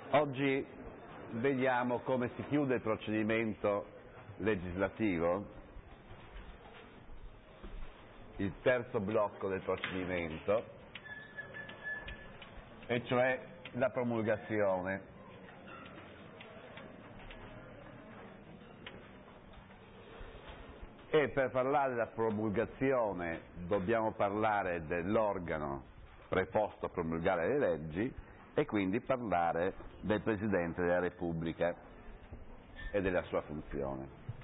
Oggi vediamo come si chiude il procedimento legislativo, il terzo blocco del procedimento, e cioè la promulgazione. E per parlare della promulgazione dobbiamo parlare dell'organo preposto a promulgare le leggi e quindi parlare del Presidente della Repubblica e della sua funzione.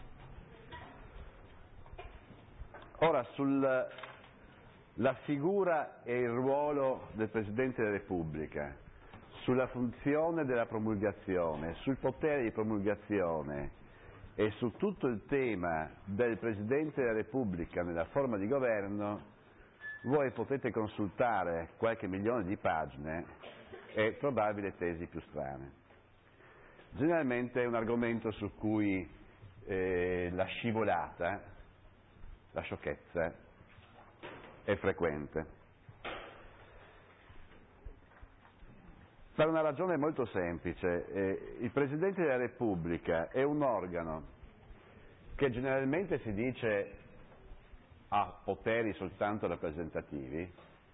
Ora, sulla figura e il ruolo del Presidente della Repubblica, sulla funzione della promulgazione, sul potere di promulgazione e su tutto il tema del Presidente della Repubblica nella forma di governo, voi potete consultare qualche milione di pagine e trovarvi le tesi più strane. Generalmente è un argomento su cui la scivolata, la sciocchezza è frequente. Per una ragione molto semplice, il Presidente della Repubblica è un organo che generalmente si dice ha poteri soltanto rappresentativi,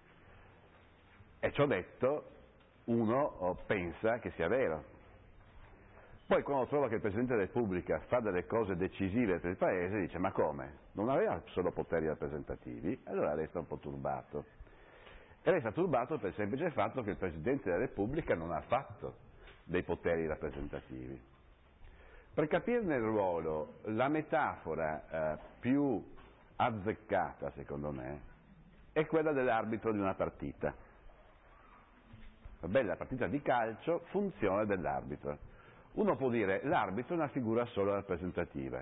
e ciò detto uno pensa che sia vero. Poi quando trova che il Presidente della Repubblica fa delle cose decisive per il Paese dice: ma come? Non aveva solo poteri rappresentativi? Allora resta un po' turbato. E resta turbato per il semplice fatto che il Presidente della Repubblica non ha fatto dei poteri rappresentativi. Per capirne il ruolo, la metafora più azzeccata, secondo me, è quella dell'arbitro di una partita. La partita di calcio funziona dell'arbitro. Uno può dire l'arbitro è una figura solo rappresentativa.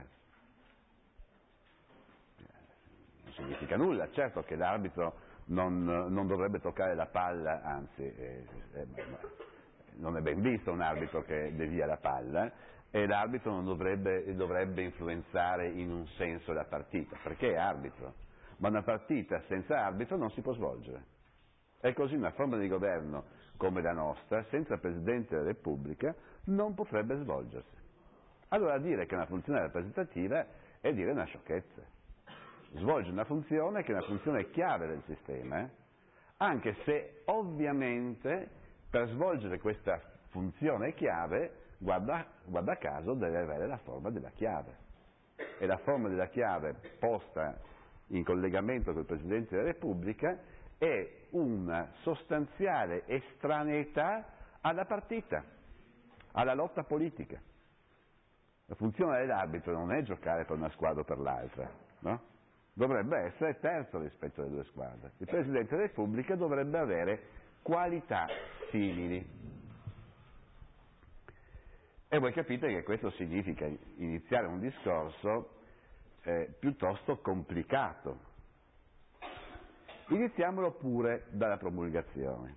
Non significa nulla, certo che l'arbitro non dovrebbe toccare la palla, anzi non è ben visto un arbitro che devia la palla, e l'arbitro non dovrebbe influenzare in un senso la partita, perché è arbitro, ma una partita senza arbitro non si può svolgere. E così una forma di governo come la nostra, senza Presidente della Repubblica, non potrebbe svolgersi. Allora dire che è una funzione rappresentativa è dire una sciocchezza. Svolge una funzione che è una funzione chiave del sistema, anche se ovviamente per svolgere questa funzione chiave, guarda caso, deve avere la forma della chiave. E la forma della chiave posta in collegamento col Presidente della Repubblica è una sostanziale estraneità alla partita, alla lotta politica. La funzione dell'arbitro non è giocare per una squadra o per l'altra, no? Dovrebbe essere terzo rispetto alle due squadre. Il Presidente della Repubblica dovrebbe avere qualità simili. E voi capite che questo significa iniziare un discorso piuttosto complicato. Iniziamolo pure dalla promulgazione.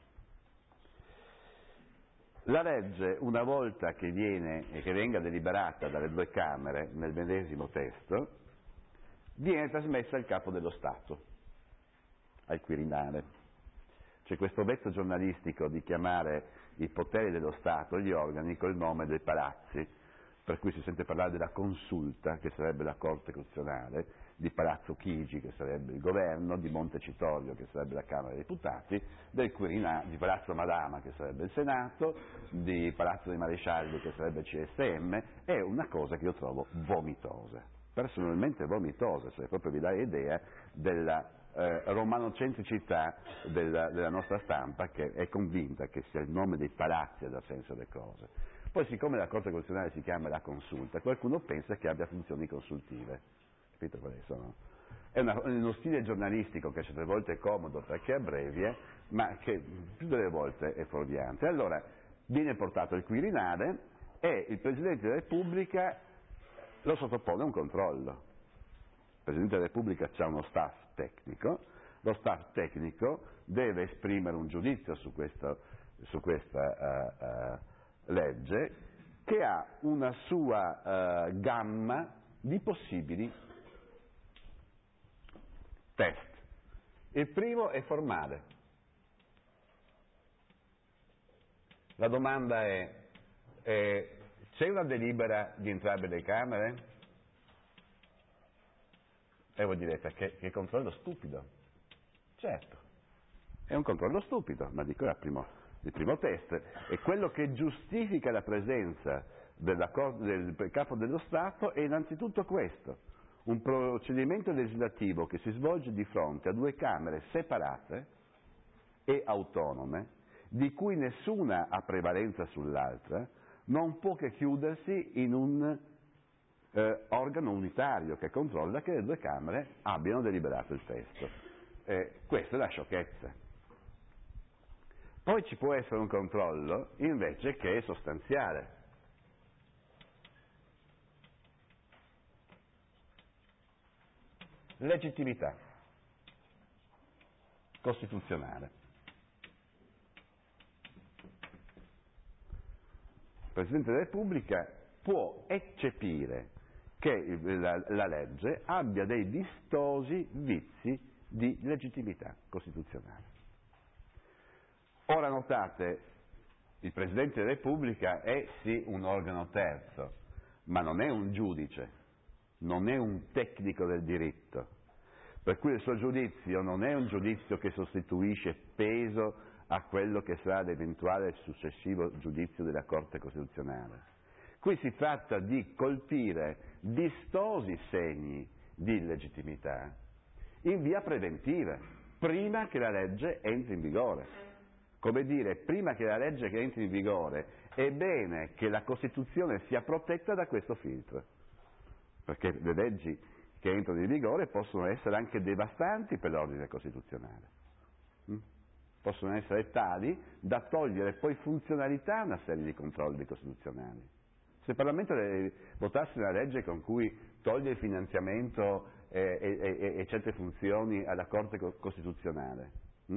La legge, una volta che venga deliberata dalle due Camere nel medesimo testo, viene trasmessa al Capo dello Stato, al Quirinale. C'è questo vezzo giornalistico di chiamare i poteri dello Stato, gli organi, col nome dei palazzi, per cui si sente parlare della Consulta, che sarebbe la Corte Costituzionale, di Palazzo Chigi, che sarebbe il governo, di Montecitorio, che sarebbe la Camera dei Deputati, del Quirinale, di Palazzo Madama, che sarebbe il Senato, di Palazzo dei Marescialli, che sarebbe il CSM. È una cosa che io trovo vomitosa, personalmente vomitosa, se proprio vi dà idea della romanocentricità della nostra stampa, che è convinta che sia il nome dei palazzi a dar senso alle cose. Poi, siccome la Corte Costituzionale si chiama la Consulta, qualcuno pensa che abbia funzioni consultive. Capito quali sono? È uno stile giornalistico che certe volte è comodo perché abbrevia, ma che più delle volte è fuorviante. Allora viene portato al Quirinale e il Presidente della Repubblica lo sottopone a un controllo. Il Presidente della Repubblica ha uno staff tecnico, lo staff tecnico deve esprimere un giudizio su questa legge, che ha una sua gamma di possibili test. Il primo è formale. La domanda è: C'è una delibera di entrambe le Camere? E voi direte, che controllo stupido. Certo, è un controllo stupido, ma dico il primo test. E quello che giustifica la presenza del Capo dello Stato è innanzitutto questo: un procedimento legislativo che si svolge di fronte a due Camere separate e autonome, di cui nessuna ha prevalenza sull'altra, non può che chiudersi in un organo unitario che controlla che le due Camere abbiano deliberato il testo. Questa è la sciocchezza. Poi ci può essere un controllo invece che è sostanziale. Legittimità costituzionale. Il Presidente della Repubblica può eccepire che la legge abbia dei vistosi vizi di legittimità costituzionale. Ora notate, il Presidente della Repubblica è sì un organo terzo, ma non è un giudice, non è un tecnico del diritto, per cui il suo giudizio non è un giudizio che sostituisce peso a quello che sarà l'eventuale successivo giudizio della Corte Costituzionale. Qui si tratta di colpire vistosi segni di illegittimità in via preventiva, prima che la legge entri in vigore. Come dire, prima che la legge che entri in vigore, è bene che la Costituzione sia protetta da questo filtro, perché le leggi che entrano in vigore possono essere anche devastanti per l'ordine costituzionale. Possono essere tali da togliere poi funzionalità a una serie di controlli costituzionali. Se il Parlamento votasse una legge con cui toglie il finanziamento e certe funzioni alla Corte Costituzionale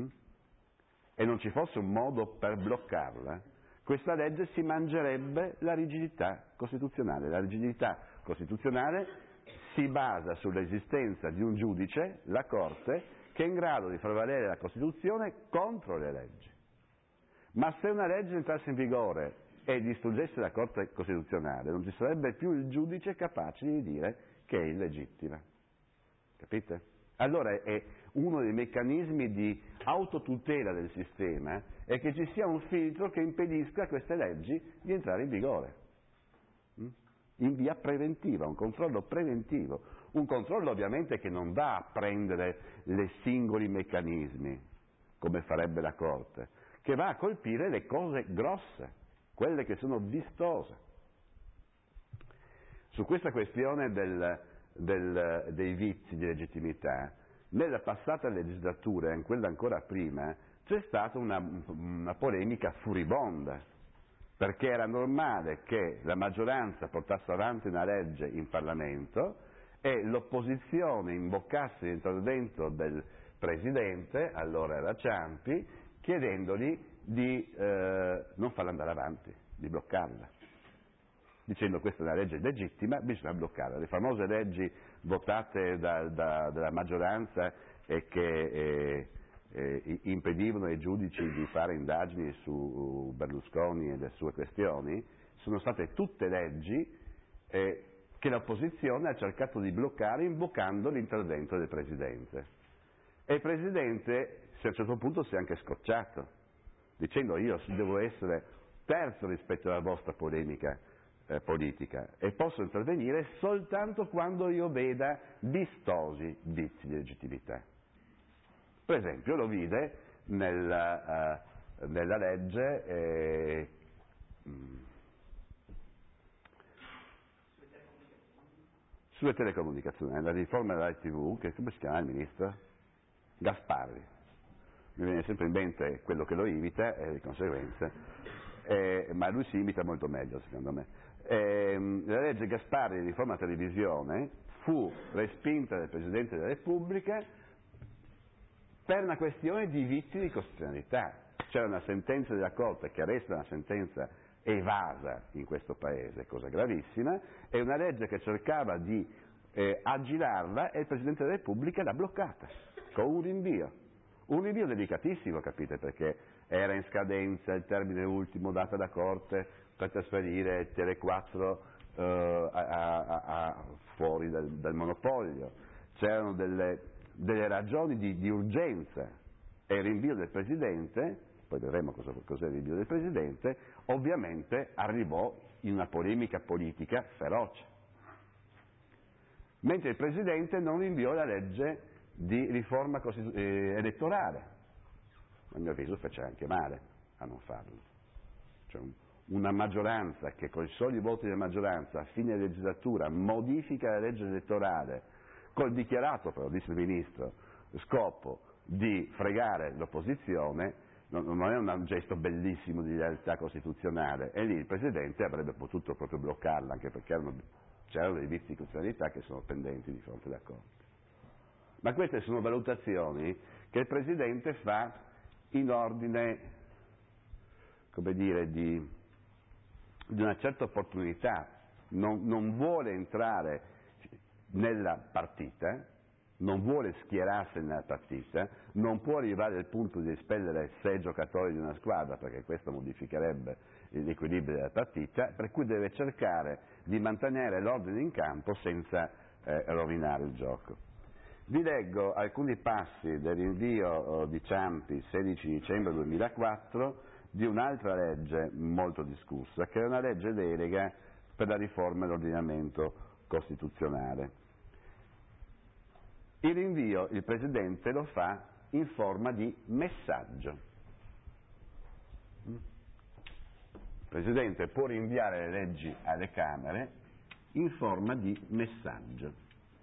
e non ci fosse un modo per bloccarla, questa legge si mangerebbe la rigidità costituzionale. La rigidità costituzionale si basa sull'esistenza di un giudice, la Corte, che è in grado di far valere la Costituzione contro le leggi. Ma se una legge entrasse in vigore e distruggesse la Corte Costituzionale, non ci sarebbe più il giudice capace di dire che è illegittima. Capite? Allora è uno dei meccanismi di autotutela del sistema è che ci sia un filtro che impedisca a queste leggi di entrare in vigore. In via preventiva, un controllo preventivo. Un controllo ovviamente che non va a prendere le singoli meccanismi, come farebbe la Corte, che va a colpire le cose grosse, quelle che sono vistose. Su questa questione dei vizi di legittimità, nella passata legislatura e in quella ancora prima, c'è stata una polemica furibonda, perché era normale che la maggioranza portasse avanti una legge in Parlamento e l'opposizione imboccasse l'intervento del Presidente, allora era Ciampi, chiedendogli di non farla andare avanti, di bloccarla, dicendo questa è una legge legittima, bisogna bloccarla. Le famose leggi votate dalla maggioranza e che impedivano ai giudici di fare indagini su Berlusconi e le sue questioni, sono state tutte leggi che l'opposizione ha cercato di bloccare invocando l'intervento del Presidente. E il Presidente a un certo punto si è anche scocciato, dicendo io devo essere terzo rispetto alla vostra polemica politica e posso intervenire soltanto quando io veda vistosi vizi di legittimità. Per esempio lo vide nella legge sulle telecomunicazioni, nella riforma della TV, che come si chiama il ministro? Gasparri. Mi viene sempre in mente quello che lo imita e di conseguenza, ma lui si imita molto meglio secondo me. La legge Gasparri di riforma televisione fu respinta dal Presidente della Repubblica per una questione di vizi di costituzionalità. C'era una sentenza della Corte che resta una sentenza evasa in questo Paese, cosa gravissima, e una legge che cercava di aggirarla e il Presidente della Repubblica l'ha bloccata con un rinvio. Un rinvio delicatissimo, capite, perché era in scadenza il termine ultimo dato da Corte per trasferire Tele4 fuori dal monopolio. C'erano delle ragioni di urgenza e il rinvio del Presidente, poi vedremo cos'è il rinvio del Presidente, ovviamente arrivò in una polemica politica feroce. Mentre il Presidente non rinviò la legge di riforma elettorale, a mio avviso fece anche male a non farlo. Cioè una maggioranza che con i soli voti della maggioranza a fine legislatura modifica la legge elettorale col dichiarato, però disse il Ministro, scopo di fregare l'opposizione, non è un gesto bellissimo di lealtà costituzionale, e lì il Presidente avrebbe potuto proprio bloccarla, anche perché c'erano dei vizi di costituzionalità che sono pendenti di fronte alla Corte. Ma queste sono valutazioni che il Presidente fa in ordine, come dire, di una certa opportunità, non vuole entrare nella partita, non vuole schierarsi nella partita, non può arrivare al punto di espellere 6 giocatori di una squadra, perché questo modificherebbe l'equilibrio della partita, per cui deve cercare di mantenere l'ordine in campo senza rovinare il gioco. Vi leggo alcuni passi del rinvio di Ciampi 16 dicembre 2004 di un'altra legge molto discussa, che è una legge delega per la riforma dell'ordinamento costituzionale. Il rinvio il Presidente lo fa in forma di messaggio. Il Presidente può rinviare le leggi alle Camere in forma di messaggio.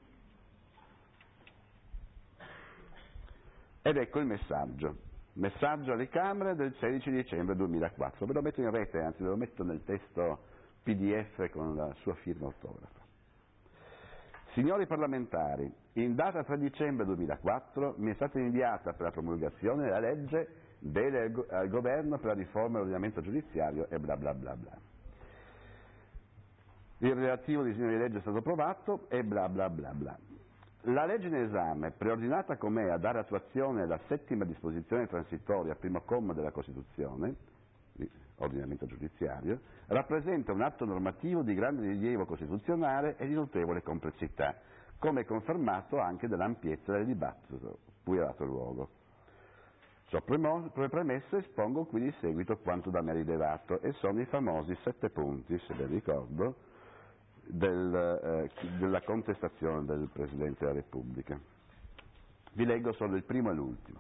Ed ecco il messaggio. Messaggio alle Camere del 16 dicembre 2004. Ve lo metto in rete, anzi ve lo metto nel testo PDF con la sua firma autografa. Signori parlamentari, in data 3 dicembre 2004 mi è stata inviata per la promulgazione la legge delega al Governo per la riforma dell'ordinamento giudiziario e bla bla bla bla. Il relativo disegno di legge è stato approvato e bla bla bla bla. La legge in esame, preordinata com'è a dare attuazione alla 7ª disposizione transitoria, primo comma della Costituzione, ordinamento giudiziario, rappresenta un atto normativo di grande rilievo costituzionale e di notevole complessità, come confermato anche dall'ampiezza del dibattito cui ha dato luogo. Ciò premesso, espongo qui di seguito quanto da me rilevato, e sono i famosi 7 punti, se ben ricordo, della contestazione del Presidente della Repubblica. Vi leggo solo il primo e l'ultimo.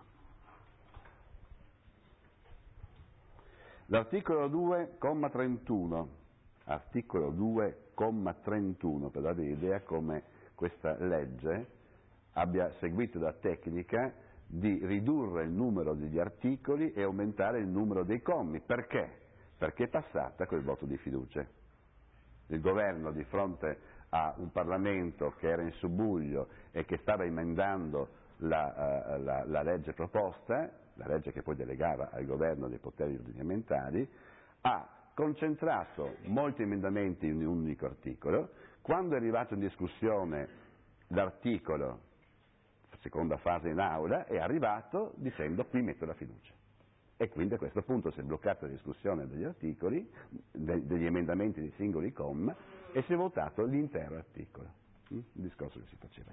L'articolo 2,31, articolo 2,31, per darvi l'idea come questa legge abbia seguito la tecnica di ridurre il numero degli articoli e aumentare il numero dei commi. Perché? Perché è passata col voto di fiducia. Il governo, di fronte a un Parlamento che era in subbuglio e che stava emendando la legge proposta, la legge che poi delegava al governo dei poteri ordinamentali, ha concentrato molti emendamenti in un unico articolo. Quando è arrivato in discussione l'articolo, seconda fase in aula, è arrivato dicendo: qui metto la fiducia. E quindi a questo punto si è bloccata la discussione degli articoli, degli emendamenti dei singoli comma, e si è votato l'intero articolo. Il discorso che si faceva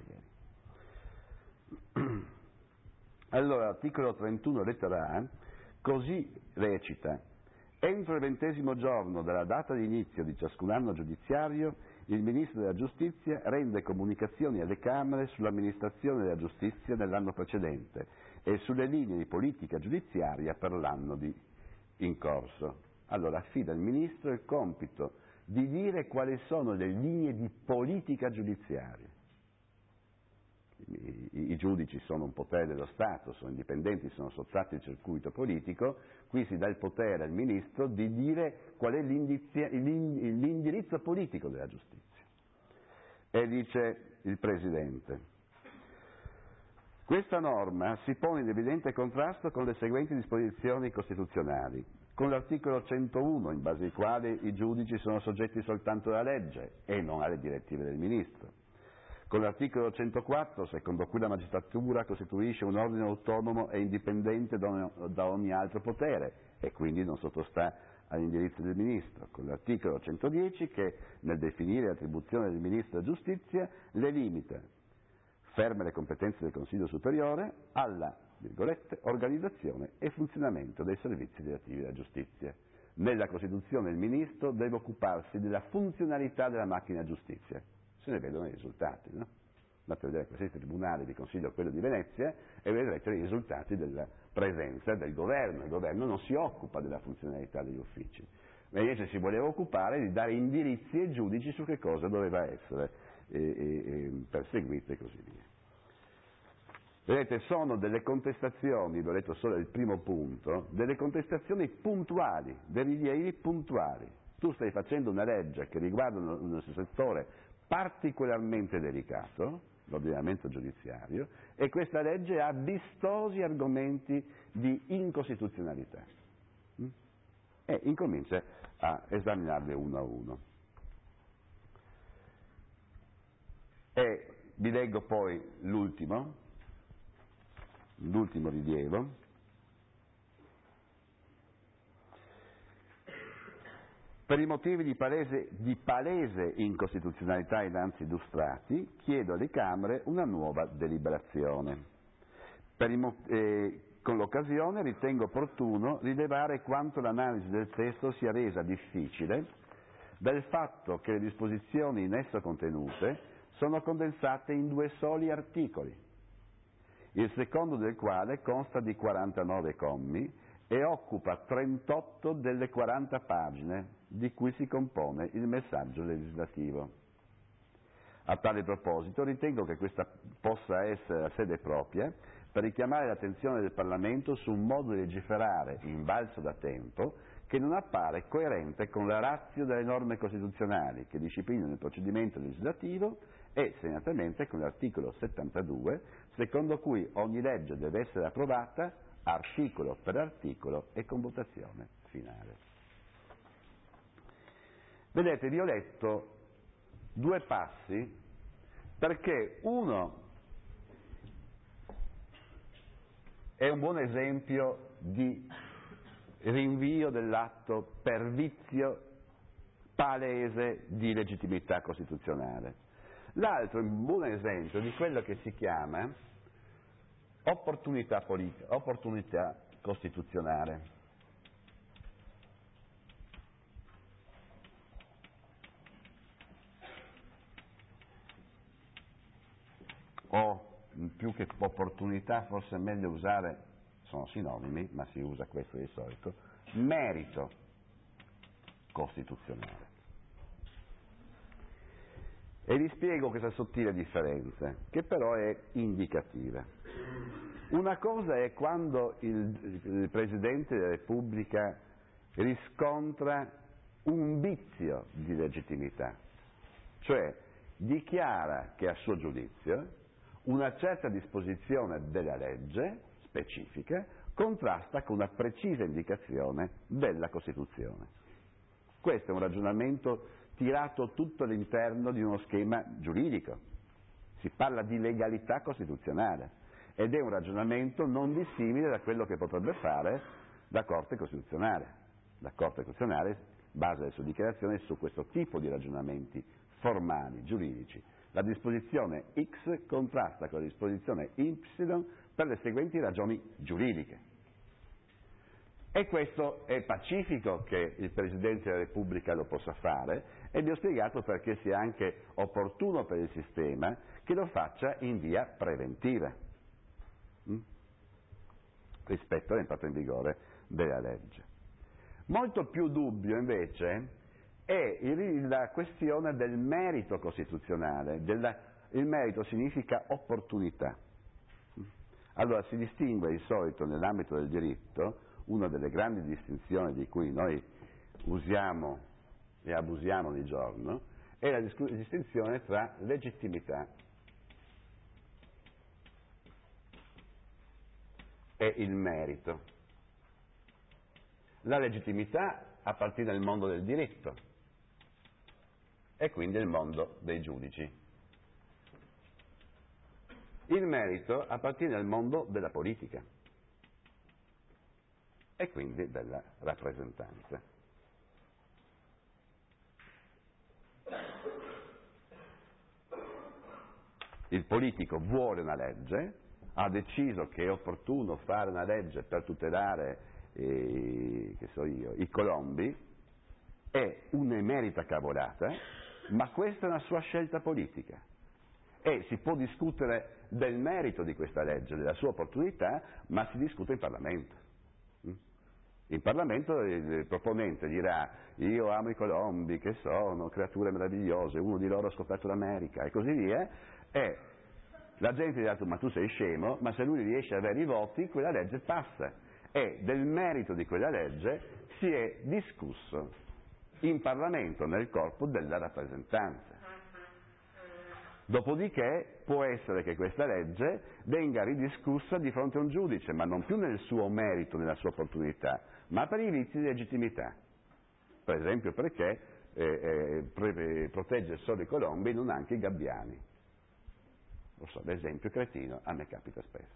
ieri. Allora, articolo 31 lettera A, così recita: entro il 20° giorno dalla data di inizio di ciascun anno giudiziario, il Ministro della Giustizia rende comunicazioni alle Camere sull'amministrazione della giustizia nell'anno precedente e sulle linee di politica giudiziaria per l'anno in corso. Allora affida al Ministro il compito di dire quali sono le linee di politica giudiziaria. I giudici sono un potere dello Stato, sono indipendenti, sono sottratti al circuito politico. Qui si dà il potere al Ministro di dire qual è l'indirizzo politico della giustizia. E dice il Presidente: questa norma si pone in evidente contrasto con le seguenti disposizioni costituzionali: con l'articolo 101, in base ai quali i giudici sono soggetti soltanto alla legge e non alle direttive del Ministro; con l'articolo 104, secondo cui la magistratura costituisce un ordine autonomo e indipendente da ogni altro potere e quindi non sottostà all'indirizzo del Ministro, con l'articolo 110 che nel definire l'attribuzione del Ministro della Giustizia le limita, ferme le competenze del Consiglio Superiore, alla, virgolette, organizzazione e funzionamento dei servizi relativi alla giustizia. Nella Costituzione il Ministro deve occuparsi della funzionalità della macchina giustizia. Se ne vedono i risultati, no? Andate a vedere qualsiasi tribunale di consiglio, quello di Venezia, e vedrete i risultati della presenza del governo. Il governo non si occupa della funzionalità degli uffici, ma invece si voleva occupare di dare indirizzi ai giudici su che cosa doveva essere perseguito e così via. Vedete, sono delle contestazioni, vi ho detto solo il primo punto, delle contestazioni puntuali, dei rilievi puntuali. Tu stai facendo una legge che riguarda un settore particolarmente delicato, l'ordinamento giudiziario, e questa legge ha vistosi argomenti di incostituzionalità. E incomincia a esaminarli uno a uno. E vi leggo poi l'ultimo rilievo. Per i motivi di palese incostituzionalità innanzi illustrati, chiedo alle Camere una nuova deliberazione. Con l'occasione ritengo opportuno rilevare quanto l'analisi del testo sia resa difficile dal fatto che le disposizioni in esso contenute sono condensate in 2 soli articoli, il secondo del quale consta di 49 commi e occupa 38 delle 40 pagine di cui si compone il messaggio legislativo. A tale proposito ritengo che questa possa essere la sede propria per richiamare l'attenzione del Parlamento su un modo di legiferare invalso da tempo che non appare coerente con la ratio delle norme costituzionali che disciplinano il procedimento legislativo e, segnatamente, con l'articolo 72, secondo cui ogni legge deve essere approvata articolo per articolo e con votazione finale. Vedete, vi ho letto 2 passi perché uno è un buon esempio di rinvio dell'atto per vizio palese di legittimità costituzionale. L'altro è un buon esempio di quello che si chiama opportunità costituzionale. O più che opportunità, forse è meglio usare, sono sinonimi, ma si usa questo di solito, merito costituzionale. E vi spiego questa sottile differenza, che però è indicativa. Una cosa è quando il Presidente della Repubblica riscontra un vizio di legittimità, cioè dichiara che a suo giudizio una certa disposizione della legge specifica contrasta con una precisa indicazione della Costituzione. Questo è un ragionamento tirato tutto all'interno di uno schema giuridico. Si parla di legalità costituzionale ed è un ragionamento non dissimile da quello che potrebbe fare la Corte Costituzionale. La Corte Costituzionale basa le sue dichiarazioni su questo tipo di ragionamenti formali, giuridici. La disposizione X contrasta con la disposizione Y per le seguenti ragioni giuridiche. E questo è pacifico che il Presidente della Repubblica lo possa fare e vi ho spiegato perché sia anche opportuno per il sistema che lo faccia in via preventiva rispetto all'entrata in vigore della legge. Molto più dubbio invece è la questione del merito costituzionale. Il merito significa opportunità. Allora si distingue di solito nell'ambito del diritto, una delle grandi distinzioni di cui noi usiamo e abusiamo ogni giorno, è la distinzione tra legittimità e il merito. La legittimità appartiene al mondo del diritto e quindi al mondo dei giudici. Il merito appartiene al mondo della politica e quindi della rappresentanza. Il politico vuole una legge, ha deciso che è opportuno fare una legge per tutelare i colombi, è un'emerita cavolata, ma questa è una sua scelta politica. E si può discutere del merito di questa legge, della sua opportunità, ma si discute in Parlamento. In Parlamento il proponente dirà: io amo i colombi, che sono creature meravigliose, uno di loro ha scoperto l'America, e così via, e la gente dirà: ma tu sei scemo, ma se lui riesce ad avere i voti, quella legge passa. E del merito di quella legge si è discusso in Parlamento, nel corpo della rappresentanza. Dopodiché può essere che questa legge venga ridiscussa di fronte a un giudice, ma non più nel suo merito, nella sua opportunità, ma per i vizi di legittimità. Per esempio perché protegge solo i colombi e non anche i gabbiani. Lo so, l'esempio cretino, a me capita spesso.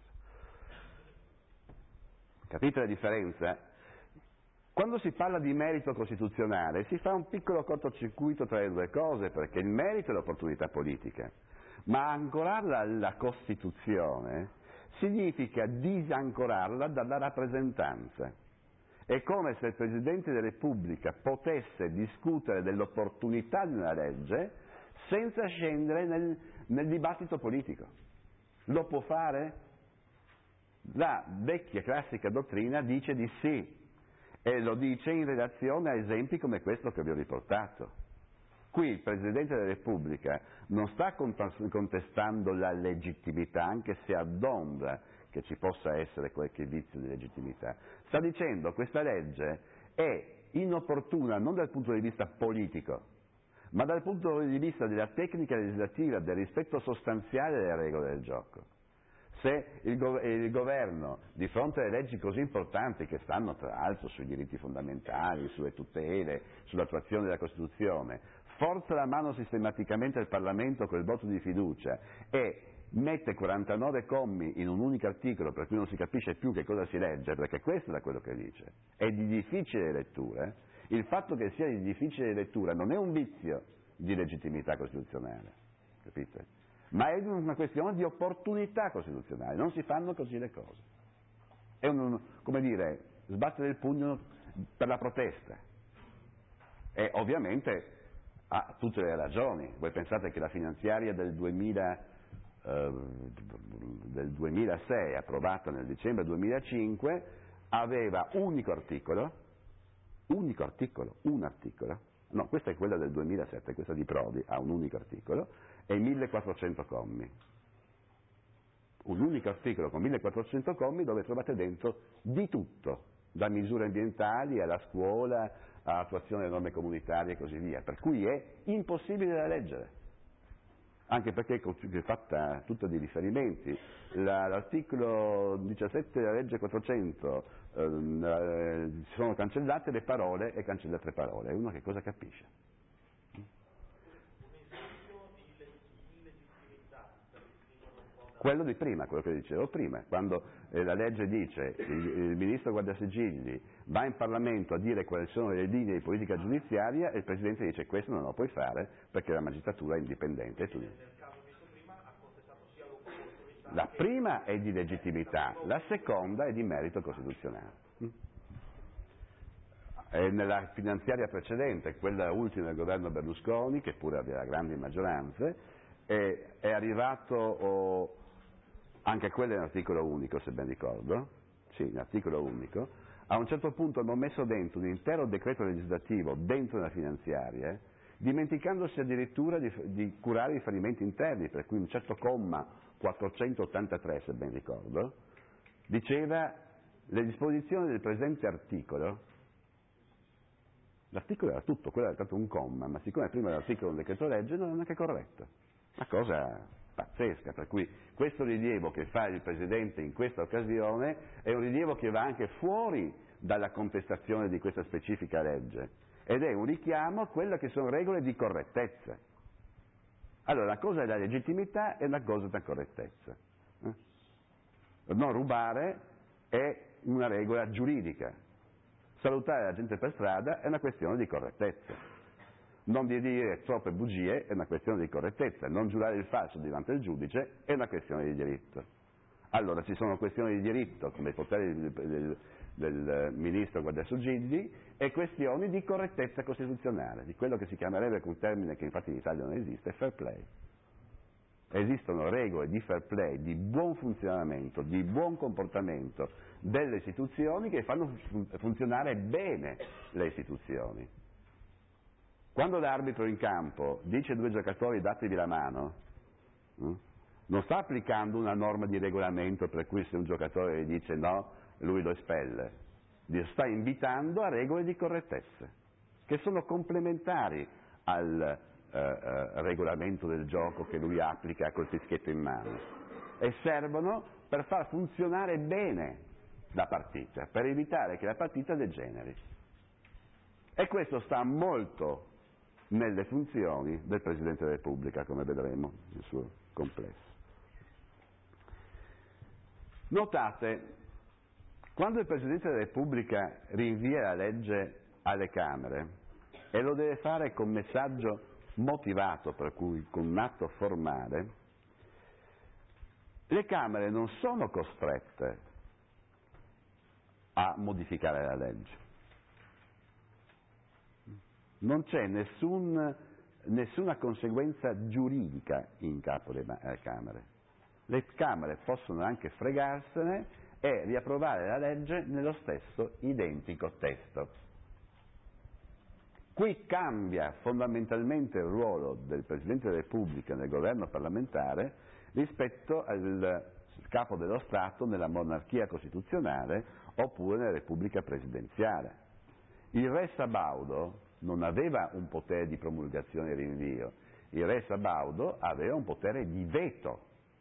Capite la differenza? Quando si parla di merito costituzionale si fa un piccolo cortocircuito tra le due cose, perché il merito è l'opportunità politica, ma ancorarla alla Costituzione significa disancorarla dalla rappresentanza. È come se il Presidente della Repubblica potesse discutere dell'opportunità di una legge senza scendere nel dibattito politico. Lo può fare? La vecchia classica dottrina dice di sì, e lo dice in relazione a esempi come questo che vi ho riportato. Qui il Presidente della Repubblica non sta contestando la legittimità, anche se adombra che ci possa essere qualche vizio di legittimità. Sta dicendo: questa legge è inopportuna non dal punto di vista politico, ma dal punto di vista della tecnica legislativa, del rispetto sostanziale delle regole del gioco. Se il governo, di fronte alle leggi così importanti, che stanno tra l'altro sui diritti fondamentali, sulle tutele, sull'attuazione della Costituzione, forza la mano sistematicamente al Parlamento col voto di fiducia e mette 49 commi in un unico articolo per cui non si capisce più che cosa si legge, perché questo è quello che dice, è di difficile lettura, il fatto che sia di difficile lettura non è un vizio di legittimità costituzionale, capite? Ma è una questione di opportunità costituzionale, non si fanno così le cose. È come dire, sbattere il pugno per la protesta. E ovviamente ha tutte le ragioni. Voi pensate che la finanziaria del 2006, approvata nel dicembre 2005, aveva un articolo, no, questa è quella del 2007, questa di Prodi, ha un unico articolo, e 1400 commi. Un unico articolo con 1400 commi dove trovate dentro di tutto, da misure ambientali alla scuola, all'attuazione delle norme comunitarie e così via, per cui è impossibile da leggere, anche perché è fatta tutta di riferimenti. L'articolo 17 della legge 400 sono cancellate le parole e cancellate le parole, uno che cosa capisce? Quello di prima, quello che dicevo prima, quando la legge dice il ministro Guardasigilli va in Parlamento a dire quali sono le linee di politica giudiziaria e il Presidente dice: questo non lo puoi fare perché la magistratura è indipendente. E tu dici. La prima è di legittimità, la seconda è di merito costituzionale. E nella finanziaria precedente, quella ultima del governo Berlusconi, che pure aveva grandi maggioranze, è arrivato anche quello è un articolo unico, se ben ricordo, sì, un articolo unico. A un certo punto hanno messo dentro un intero decreto legislativo dentro la finanziaria, dimenticandosi addirittura di curare i riferimenti interni, per cui un certo comma 483, se ben ricordo, diceva: le disposizioni del presente articolo. L'articolo era tutto, quello era stato un comma, ma siccome prima l'articolo del decreto legge non è neanche corretto. Una cosa pazzesca, per cui questo rilievo che fa il Presidente in questa occasione è un rilievo che va anche fuori dalla contestazione di questa specifica legge ed è un richiamo a quelle che sono regole di correttezza. Allora, una cosa è la legittimità e una cosa è la correttezza. Non rubare è una regola giuridica. Salutare la gente per strada è una questione di correttezza. Non dire troppe bugie è una questione di correttezza. Non giurare il falso davanti al giudice è una questione di diritto. Allora ci sono questioni di diritto, come i poteri del ministro Guardasigilli Gigli, e questioni di correttezza costituzionale, di quello che si chiamerebbe, con un termine che infatti in Italia non esiste, fair play. Esistono regole di fair play, di buon funzionamento, di buon comportamento delle istituzioni che fanno funzionare bene le istituzioni. Quando l'arbitro in campo dice ai due giocatori datevi la mano, non sta applicando una norma di regolamento per cui se un giocatore gli dice no, lui lo espelle, li sta invitando a regole di correttezza, che sono complementari al regolamento del gioco che lui applica col fischietto in mano e servono per far funzionare bene la partita, per evitare che la partita degeneri. E questo sta molto nelle funzioni del Presidente della Repubblica, come vedremo nel suo complesso. Notate, quando il Presidente della Repubblica rinvia la legge alle Camere e lo deve fare con messaggio motivato, per cui con un atto formale, le Camere non sono costrette a modificare la legge. Non c'è nessuna conseguenza giuridica in capo alle Camere. Le Camere possono anche fregarsene e riapprovare la legge nello stesso identico testo. Qui cambia fondamentalmente il ruolo del Presidente della Repubblica nel governo parlamentare rispetto al capo dello Stato nella monarchia costituzionale oppure nella Repubblica presidenziale. Il re Sabaudo non aveva un potere di promulgazione e rinvio, il re Sabaudo aveva un potere di veto.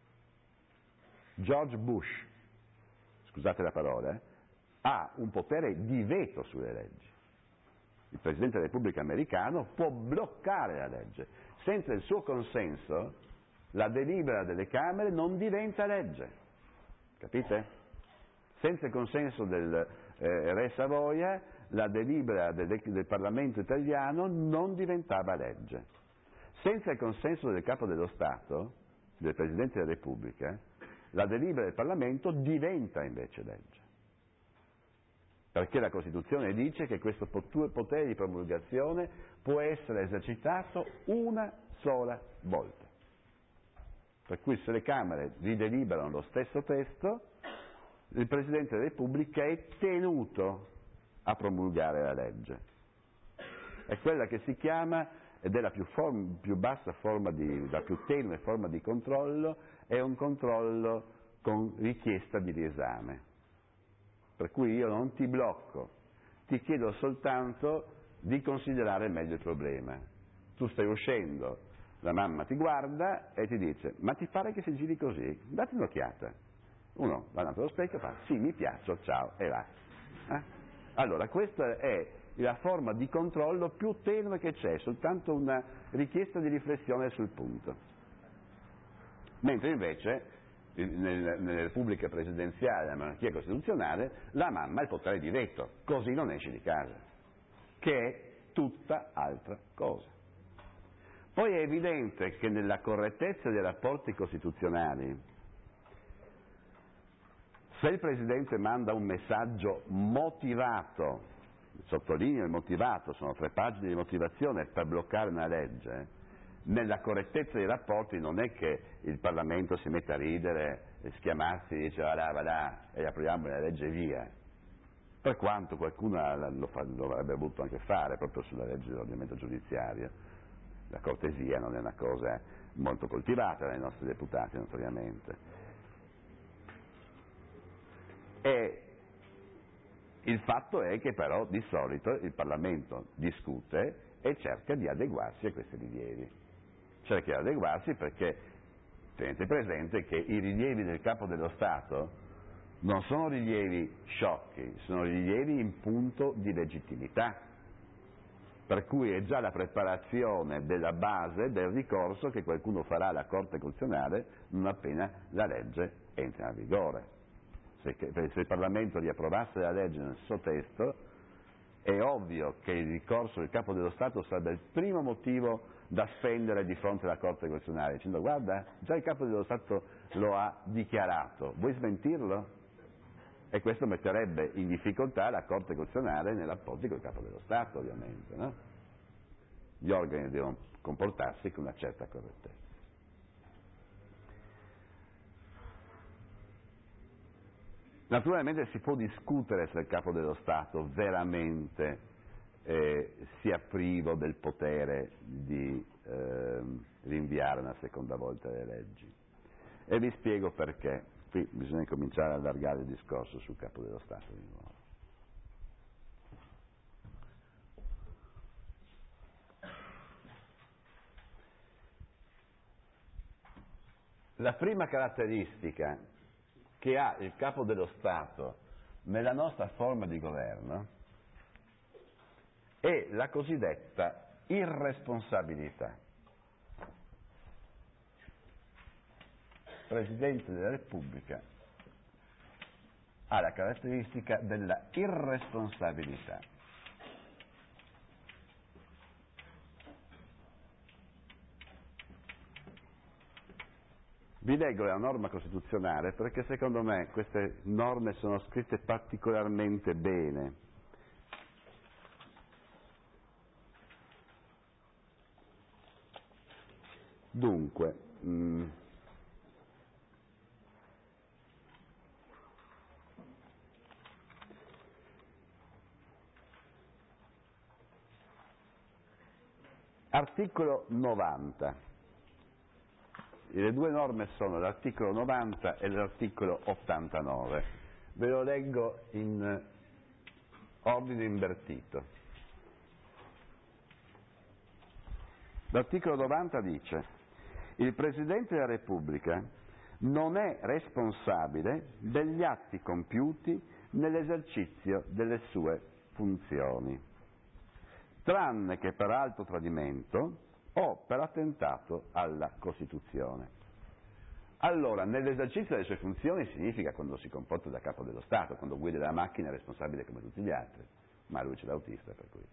George Bush, scusate la parola, ha un potere di veto sulle leggi. Il Presidente della Repubblica americano può bloccare la legge. Senza il suo consenso la delibera delle Camere non diventa legge. Capite? Senza il consenso del re Savoia la delibera del Parlamento italiano non diventava legge. Senza il consenso del Capo dello Stato, del Presidente della Repubblica, la delibera del Parlamento diventa invece legge. Perché la Costituzione dice che questo potere di promulgazione può essere esercitato una sola volta. Per cui se le Camere rideliberano lo stesso testo, il Presidente della Repubblica è tenuto a promulgare la legge. È quella che si chiama, ed è la più bassa forma la più tenue forma di controllo, è un controllo con richiesta di riesame. Per cui io non ti blocco, ti chiedo soltanto di considerare meglio il problema. Tu stai uscendo, la mamma ti guarda e ti dice ma ti pare che si giri così? Date un'occhiata. Uno va davanti allo specchio e fa sì, mi piaccio, ciao, e va. Allora questa è la forma di controllo più tenue che c'è, soltanto una richiesta di riflessione sul punto. Mentre invece nelle repubbliche presidenziali, nella monarchia costituzionale, la mamma ha il potere di veto, così non esce di casa, che è tutta altra cosa. Poi è evidente che nella correttezza dei rapporti costituzionali, se il Presidente manda un messaggio motivato, sottolineo il motivato, sono 3 pagine di motivazione per bloccare una legge, nella correttezza dei rapporti non è che il Parlamento si mette a ridere e schiamarsi e dice va là e approviamo la legge via, per quanto qualcuno lo avrebbe voluto anche fare proprio sulla legge dell'ordinamento giudiziario. La cortesia non è una cosa molto coltivata dai nostri deputati notoriamente. E il fatto è che però di solito il Parlamento discute e cerca di adeguarsi a questi rilievi. Cerca di adeguarsi perché tenete presente che i rilievi del Capo dello Stato non sono rilievi sciocchi, sono rilievi in punto di legittimità, per cui è già la preparazione della base del ricorso che qualcuno farà alla Corte Costituzionale non appena la legge entrino a vigore. Se il Parlamento riapprovasse la legge nel suo testo, è ovvio che il ricorso del Capo dello Stato sarebbe il primo motivo da spendere di fronte alla Corte Costituzionale, dicendo: guarda, già il Capo dello Stato lo ha dichiarato, vuoi smentirlo? E questo metterebbe in difficoltà la Corte Costituzionale nei rapporti con il Capo dello Stato, ovviamente, no? Gli organi devono comportarsi con una certa correttezza. Naturalmente si può discutere se il Capo dello Stato veramente sia privo del potere di rinviare una seconda volta le leggi. E vi spiego perché. Qui bisogna cominciare ad allargare il discorso sul Capo dello Stato di nuovo. La prima caratteristica che ha il Capo dello Stato nella nostra forma di governo è la cosiddetta irresponsabilità. Il Presidente della Repubblica ha la caratteristica della irresponsabilità. Vi leggo la norma costituzionale perché secondo me queste norme sono scritte particolarmente bene. Dunque, articolo 90. Le due norme sono l'articolo 90 e l'articolo 89. Ve lo leggo in ordine invertito. L'articolo 90 dice: il Presidente della Repubblica non è responsabile degli atti compiuti nell'esercizio delle sue funzioni, tranne che per alto tradimento o per attentato alla Costituzione. Allora, nell'esercizio delle sue funzioni significa quando si comporta da Capo dello Stato, quando guida la macchina è responsabile come tutti gli altri, ma lui c'è l'autista, per cui.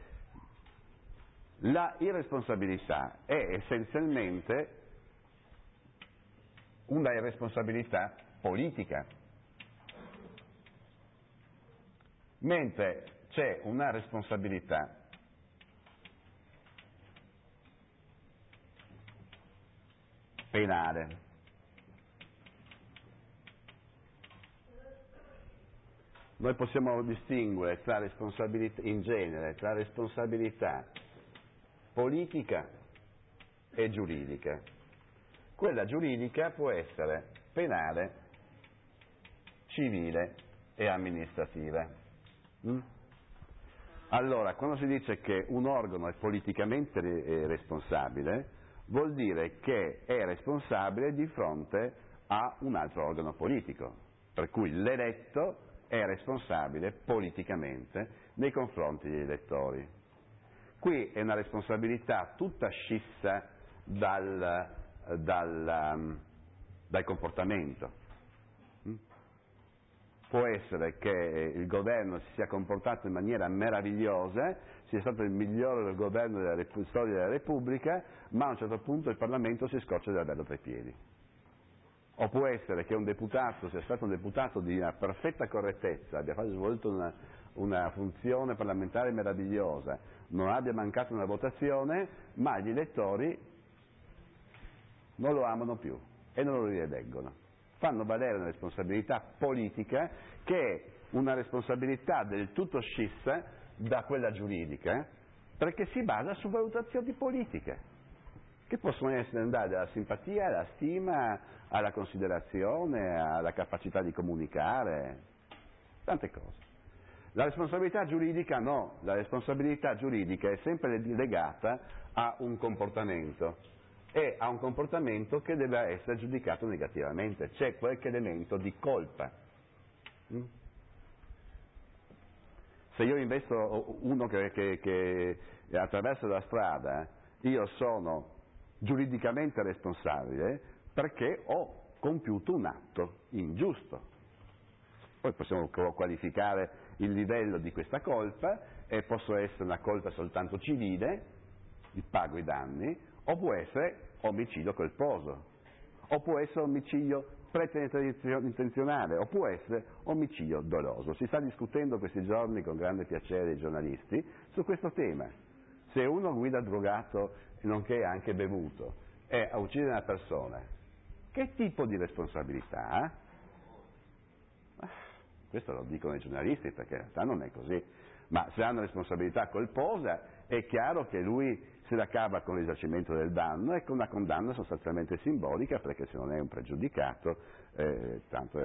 La irresponsabilità è essenzialmente una irresponsabilità politica, mentre c'è una responsabilità penale. Noi possiamo distinguere tra responsabilità, in genere, tra responsabilità politica e giuridica. Quella giuridica può essere penale, civile e amministrativa. Allora, quando si dice che un organo è politicamente responsabile, vuol dire che è responsabile di fronte a un altro organo politico, per cui l'eletto è responsabile politicamente nei confronti degli elettori. Qui è una responsabilità tutta scissa dal comportamento. Può essere che il governo si sia comportato in maniera meravigliosa, sia stato il migliore del governo della storia della Repubblica, ma a un certo punto il Parlamento si scoccia di averlo tra i piedi. O può essere che un deputato sia stato un deputato di una perfetta correttezza, abbia svolto una funzione parlamentare meravigliosa, non abbia mancato una votazione, ma gli elettori non lo amano più e non lo rieleggono. Fanno valere una responsabilità politica che è una responsabilità del tutto scissa da quella giuridica, perché si basa su valutazioni politiche, che possono essere andate dalla simpatia alla stima, alla considerazione, alla capacità di comunicare, tante cose. La responsabilità giuridica no, la responsabilità giuridica è sempre legata a un comportamento, e a un comportamento che deve essere giudicato negativamente, c'è qualche elemento di colpa. Se io investo uno che attraversa la strada, io sono giuridicamente responsabile perché ho compiuto un atto ingiusto. Poi possiamo qualificare il livello di questa colpa, e può essere una colpa soltanto civile, pago i danni, o può essere omicidio colposo, o può essere omicidio preterintenzionale, o può essere omicidio doloso. Si sta discutendo questi giorni con grande piacere i giornalisti su questo tema. Se uno guida drogato, nonché anche bevuto, e uccide una persona, che tipo di responsabilità ha? Questo lo dicono i giornalisti, perché in realtà non è così. Ma se ha una responsabilità colposa, è chiaro che lui se la cava con l'esercimento del danno e con una condanna sostanzialmente simbolica, perché se non è un pregiudicato tanto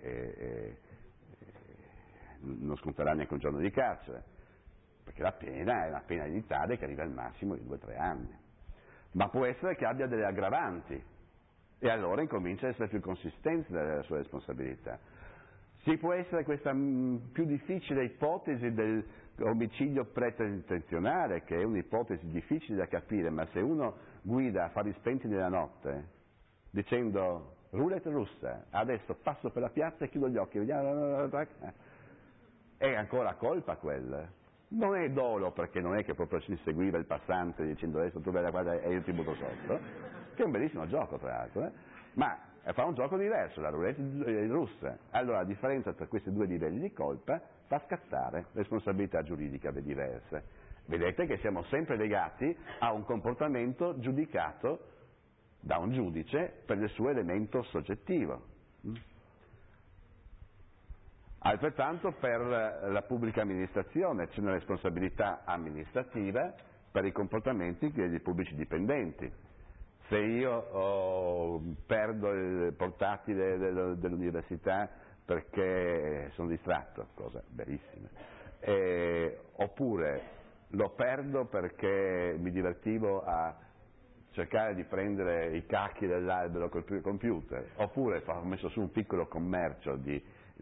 non sconterà neanche un giorno di carcere, perché la pena è una pena edittale che arriva al massimo di 2 o 3 anni. Ma può essere che abbia delle aggravanti, e allora incomincia a essere più consistente nella sua responsabilità. Ci può essere questa più difficile ipotesi dell'omicidio preterintenzionale, che è un'ipotesi difficile da capire, ma se uno guida a fari spenti nella notte dicendo roulette russa, adesso passo per la piazza e chiudo gli occhi, vediamo, è ancora colpa quella. Non è dolo, perché non è che proprio si seguiva il passante dicendo adesso tu vai da guarda e io ti butto sotto, che è un bellissimo gioco tra l'altro, ma fa un gioco diverso, la roulette russa. Allora la differenza tra questi 2 livelli di colpa fa scattare responsabilità giuridiche diverse. Vedete che siamo sempre legati a un comportamento giudicato da un giudice per il suo elemento soggettivo. Altrettanto per la pubblica amministrazione c'è una responsabilità amministrativa per i comportamenti dei pubblici dipendenti. Se io perdo il portatile dell'università perché sono distratto, cosa verissima, oppure lo perdo perché mi divertivo a cercare di prendere i cacchi dell'albero col computer, oppure ho messo su un piccolo commercio di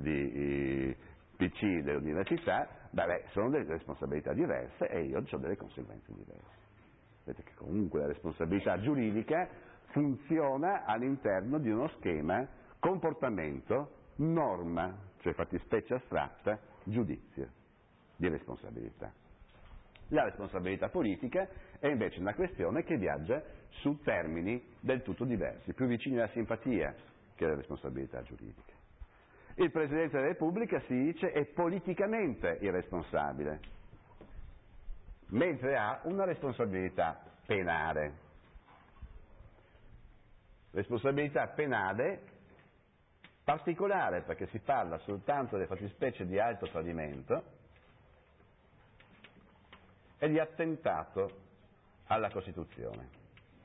PC dell'università, sono delle responsabilità diverse e io ho delle conseguenze diverse. Vedete che comunque la responsabilità giuridica funziona all'interno di uno schema comportamento, norma, cioè fattispecie astratta, giudizio di responsabilità. La responsabilità politica è invece una questione che viaggia su termini del tutto diversi, più vicini alla simpatia che alla responsabilità giuridica. Il Presidente della Repubblica, si dice, è politicamente irresponsabile, mentre ha una responsabilità penale. Responsabilità penale particolare, perché si parla soltanto delle fattispecie di alto tradimento e di attentato alla Costituzione.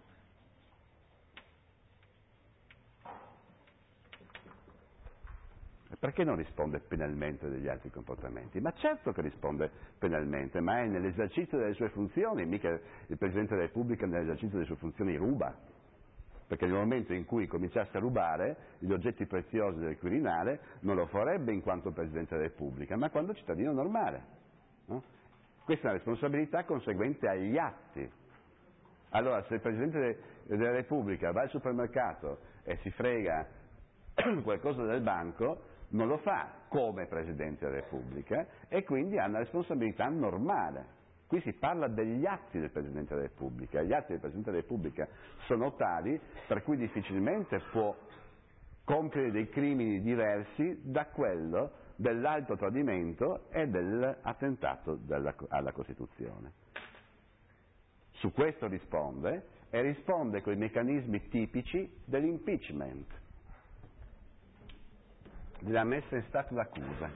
Perché non risponde penalmente degli altri comportamenti? Ma certo che risponde penalmente, ma è nell'esercizio delle sue funzioni, mica il Presidente della Repubblica nell'esercizio delle sue funzioni ruba, perché nel momento in cui cominciasse a rubare gli oggetti preziosi del Quirinale non lo farebbe in quanto Presidente della Repubblica, ma quando cittadino normale. No? Questa è una responsabilità conseguente agli atti. Allora, se il Presidente della Repubblica va al supermercato e si frega qualcosa del banco, non lo fa come Presidente della Repubblica e quindi ha una responsabilità normale. Qui si parla degli atti del Presidente della Repubblica. Gli atti del Presidente della Repubblica sono tali per cui difficilmente può compiere dei crimini diversi da quello dell'alto tradimento e dell'attentato alla Costituzione. Su questo risponde, e risponde con i meccanismi tipici dell'impeachment, della messa in stato d'accusa.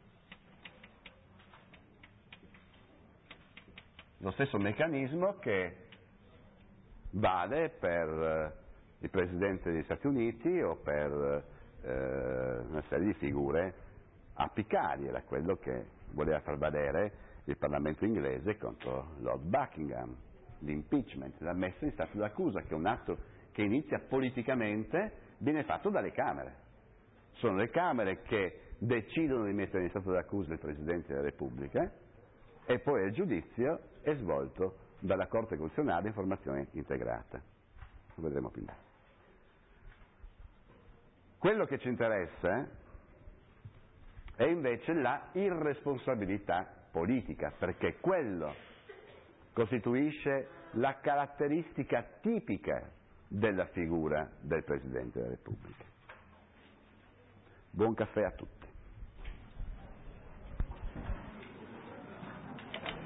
Lo stesso meccanismo che vale per il Presidente degli Stati Uniti o per una serie di figure apicali, era quello che voleva far valere il Parlamento inglese contro Lord Buckingham, l'impeachment, la messa in stato d'accusa, che è un atto che inizia politicamente, viene fatto dalle Camere. Sono le Camere che decidono di mettere in stato d'accusa il Presidente della Repubblica e poi il giudizio è svolto dalla Corte Costituzionale in formazione integrata. Lo vedremo più in là. Quello che ci interessa è invece la irresponsabilità politica, perché quello costituisce la caratteristica tipica della figura del Presidente della Repubblica. Buon caffè a tutti.